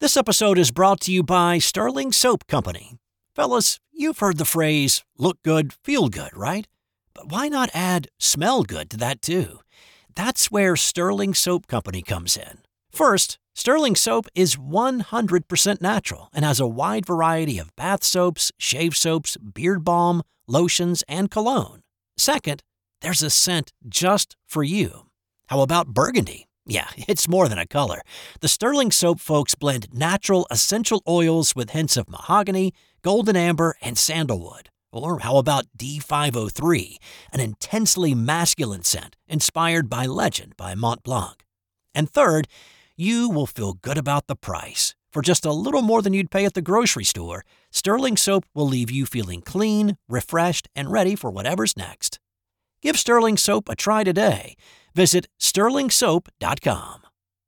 This episode is brought to you by Sterling Soap Company. Fellas, you've heard the phrase, look good, feel good, right? But why not add smell good to that too? That's where Sterling Soap Company comes in. First, Sterling Soap is 100% natural and has a wide variety of bath soaps, shave soaps, beard balm, lotions, and cologne. Second, there's a scent just for you. How about burgundy? Yeah, it's more than a color. The Sterling Soap folks blend natural essential oils with hints of mahogany, golden amber, and sandalwood. Or how about D503, an intensely masculine scent inspired by Legend by Mont Blanc. And third, you will feel good about the price. For just a little more than you'd pay at the grocery store, Sterling Soap will leave you feeling clean, refreshed, and ready for whatever's next. Give Sterling Soap a try today. Visit sterlingsoap.com.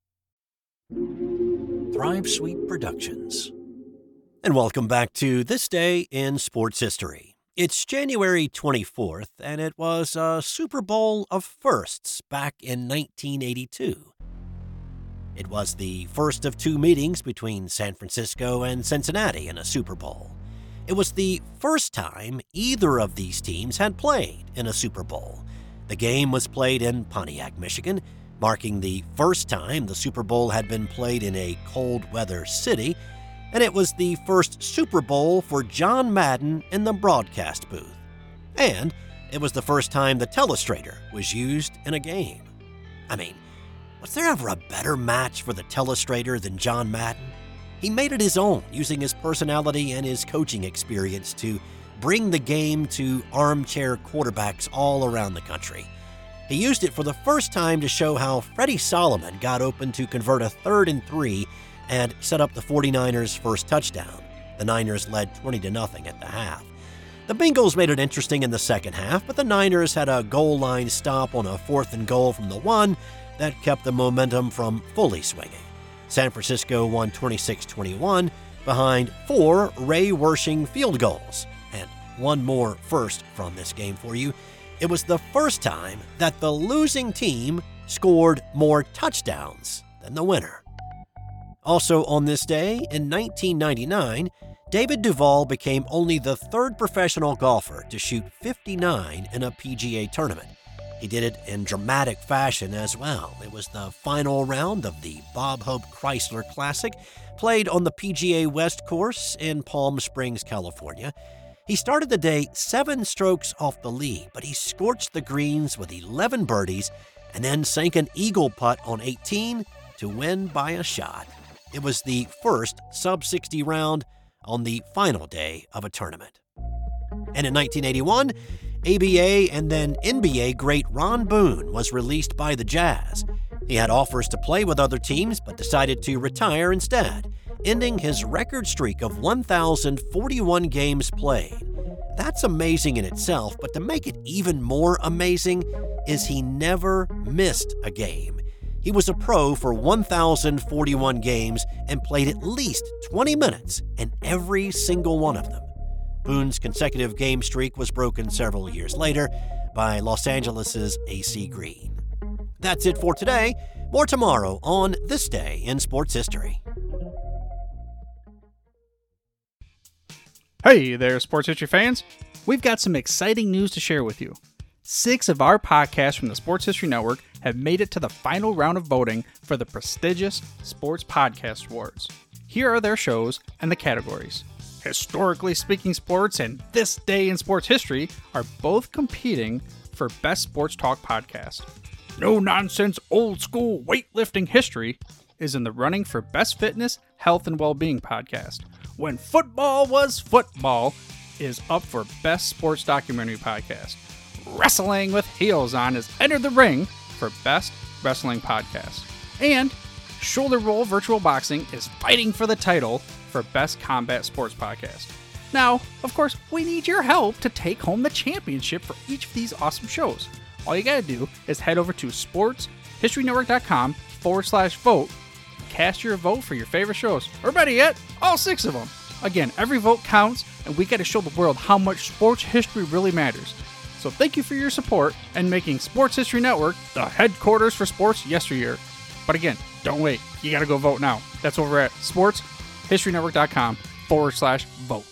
Thrive Sweet Productions. And welcome back to This Day in Sports History. It's January 24th, and it was a Super Bowl of firsts back in 1982. It was the first of two meetings between San Francisco and Cincinnati in a Super Bowl. It was the first time either of these teams had played in a Super Bowl. The game was played in Pontiac, Michigan, marking the first time the Super Bowl had been played in a cold-weather city, and it was the first Super Bowl for John Madden in the broadcast booth. And it was the first time the telestrator was used in a game. I mean, was there ever a better match for the telestrator than John Madden? He made it his own, using his personality and his coaching experience to bring the game to armchair quarterbacks all around the country. He used it for the first time to show how Freddie Solomon got open to convert a 3rd and 3 and set up the 49ers' first touchdown. The Niners led 20-0 at the half. The Bengals made it interesting in the second half, but the Niners had a goal line stop on a 4th and goal from the 1 that kept the momentum from fully swinging. San Francisco won 26-21 behind 4 Ray Wersching field goals. And one more first from this game for you. It was the first time that the losing team scored more touchdowns than the winner. Also on this day, in 1999, David Duval became only the 3rd professional golfer to shoot 59 in a PGA tournament. He did it in dramatic fashion as well. It was the final round of the Bob Hope Chrysler Classic, played on the PGA West course in Palm Springs, California. He started the day 7 strokes off the lead, but he scorched the greens with 11 birdies and then sank an eagle putt on 18 to win by a shot. It was the first sub-60 round on the final day of a tournament. And in 1981, ABA and then NBA great Ron Boone was released by the Jazz. He had offers to play with other teams, but decided to retire instead, ending his record streak of 1,041 games played. That's amazing in itself, but to make it even more amazing is he never missed a game. He was a pro for 1,041 games and played at least 20 minutes in every single one of them. Boone's consecutive game streak was broken several years later by Los Angeles' AC Green. That's it for today. More tomorrow on This Day in Sports History. Hey there, sports history fans. We've got some exciting news to share with you. 6 of our podcasts from the Sports History Network have made it to the final round of voting for the prestigious Sports Podcast Awards. Here are their shows and the categories. Historically Speaking Sports and This Day in Sports History are both competing for Best Sports Talk Podcast. No Nonsense Old School Weightlifting History is in the running for Best Fitness, Health, and Wellbeing Podcast. When Football Was Football is up for Best Sports Documentary Podcast. Wrestling with Heels On has entered the ring for Best Wrestling Podcast. And Shoulder Roll Virtual Boxing is fighting for the title for Best Combat Sports Podcast. Now, of course, we need your help to take home the championship for each of these awesome shows. All you gotta do is head over to sportshistorynetwork.com/vote and cast your vote for your favorite shows, or better yet, all 6 of them. Again, every vote counts, and we gotta show the world how much sports history really matters. So thank you for your support and making Sports History Network the headquarters for sports yesteryear. But again, don't wait. You got to go vote now. That's over at sportshistorynetwork.com/vote.